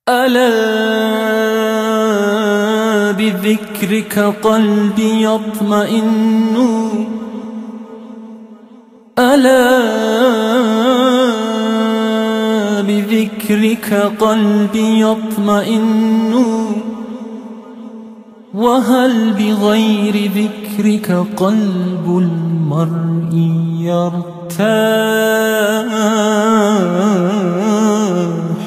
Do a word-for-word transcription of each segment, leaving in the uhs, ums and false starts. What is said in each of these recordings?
ألا بذكرك قلبي يطمئن، ألا بذكرك قلبي يطمئن، وهل بغير ذكرك قلب المرء يرتاح؟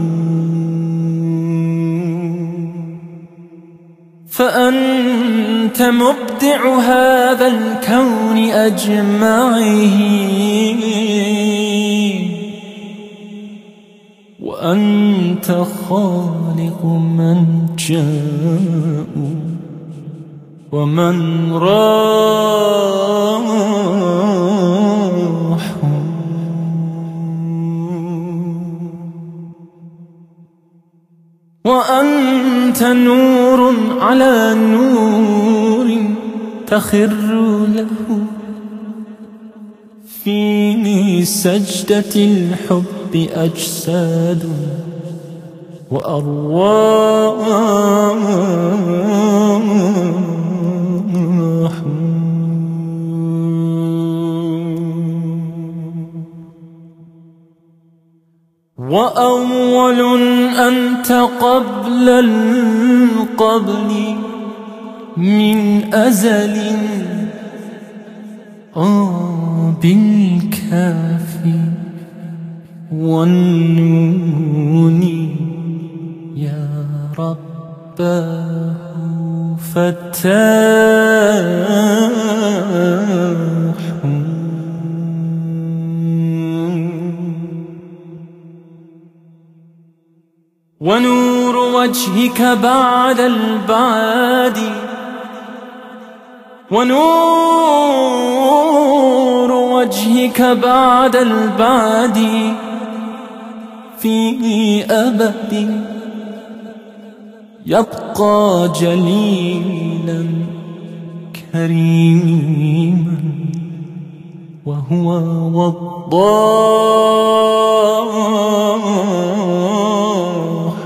فأنت مبدع هذا الكون أجمعه، وأنت خالق من جاء ومن راح. وأنت نور على نور تخر له في سجدة الحب أجساد وأرواح. وأول أنت قبل القبل من أزل، آه بالكاف والنون يا رباه فتاح. ونور وجهك بعد البعد، ونور وجهك بعد البعد في أبد يبقى جليلا كريما، وهو وضاح.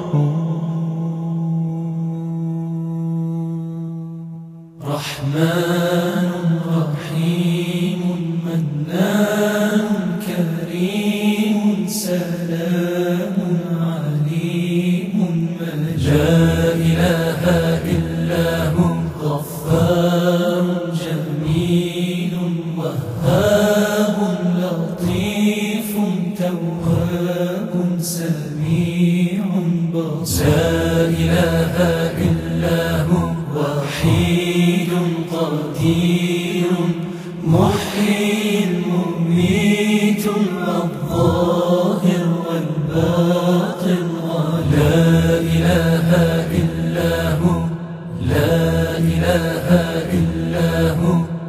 رحمن رحيم منان كريم سلام عليم مجيد، لا إله إلا هو غفار جميل وهاب لطيف تواب سميع بصير، لا إله إلا هو وحيد قدير محيي مميت الظاهر والباطن، لا إله إلا هو، لا إله إلا هو.